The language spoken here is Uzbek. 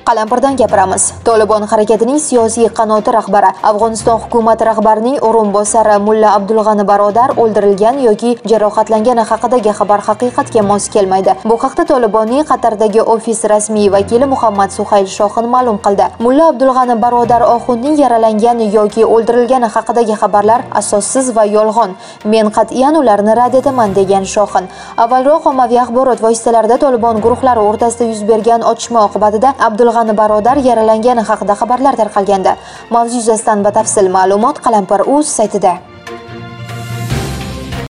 Qalampirdan gapiramiz. Tolibon harakatining siyosiy qanoti rahbari, Afg'oniston hukumati rahbarining o'rinbosari Mulla Abdulg'ani Barodar o'ldirilgan yoki jarohatlangani haqidagi xabar haqiqatga mos kelmaydi. Bu haqda Tolibonning Qatardagi ofis rasmiy vakili Muhammad Suhayl Shohin ma'lum qildi. Mulla Abdulg'ani Barodar Oxundning yaralangani yoki o'ldirilgani haqidagi xabarlar asossiz va yolg'on. Men qat'iyan ularni rad etaman degan Shohin. Avvalroq ommaviy axborot vositalarida Tolibon guruhlari o'rtasida yuz bergan otishma oqibatida Abdulg'ani Barodar yaralangani haqida xabarlar tarqalgandi. Mavzu yuzasidan batafsil ma'lumot Qalampir.uz saytida.